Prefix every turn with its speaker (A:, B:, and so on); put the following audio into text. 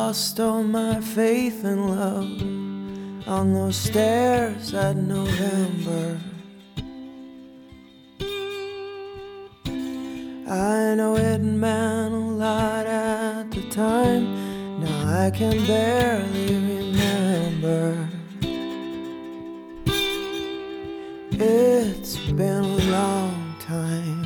A: lost all my faith and love on those stairs that November. I know it meant a lot at the time. Now I can barely remember. It's been a long time.